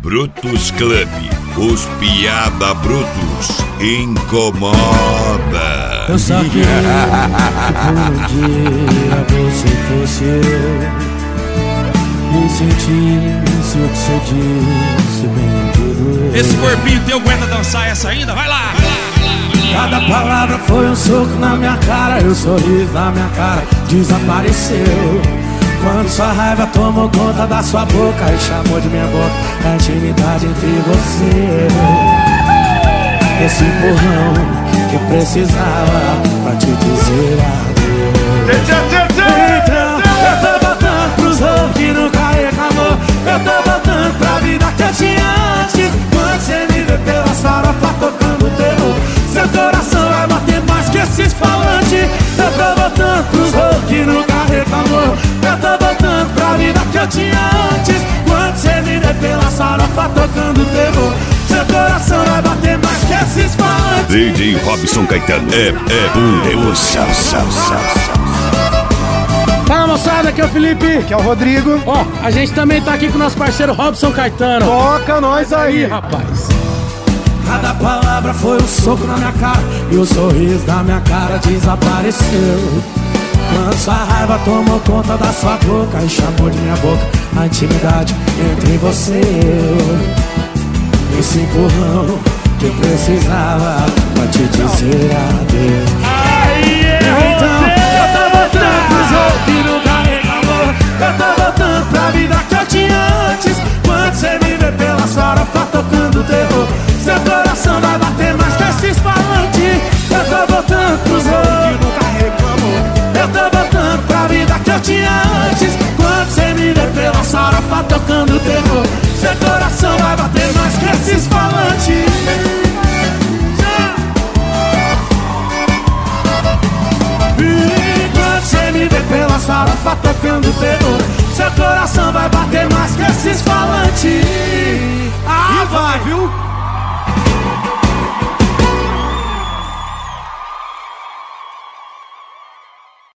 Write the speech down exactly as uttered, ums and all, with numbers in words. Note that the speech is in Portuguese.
Brutus Club, os piada brutos incomoda. Eu só queria que por um dia você fosse eu. Me sentir isso que você disse, bem que doeu. Esse corpinho teu aguenta dançar essa ainda? Vai lá, vai lá, vai lá, vai lá. Cada palavra foi um soco na minha cara, e o sorriso na minha cara desapareceu. Quando sua raiva tomou conta da sua boca e chamou de minha boca a intimidade entre você. Esse empurrão que precisava pra te dizer adeus. Então eu tô voltando pros outros que nunca reclamou. Eu tô voltando pra vida que eu tinha antes. Quando você me vê pelas farofas tocando terror, seu coração vai bater mais que esses falantes. Eu tô voltando pros outros que nunca reclamou. Eu tô voltando pra vida que eu tinha antes. Quando você me vê pelas farofas tocando terror, seu coração vai bater mais que esses falantes. D J Robson Caetano é, é pura emoção. Fala moçada, aqui é o Felipe. Aqui é o Rodrigo. Ó, a gente também tá aqui com o nosso parceiro Robson Caetano. Toca nós aí, rapaz. Cada palavra foi um soco na minha cara, e o sorriso da minha cara desapareceu. Quando sua raiva tomou conta da sua boca e chamou de minha boca a intimidade entre você e eu. Esse empurrão que eu precisava pra te dizer adeus. Então eu tô voltando pros outros que nunca reclamou. Eu tô voltando pra vida que eu tinha antes. Quando você me vê pela farofa tocando terror, seu coração vai bater mais que esses falantes. Eu tô voltando pros outros que nunca reclamou. Eu tô voltando pra vida que eu tinha antes. Quando você me vê pela farofa tocando terror, seu coração vai bater mais que esses falantes. Quando você me vê pela farofa tocando terror,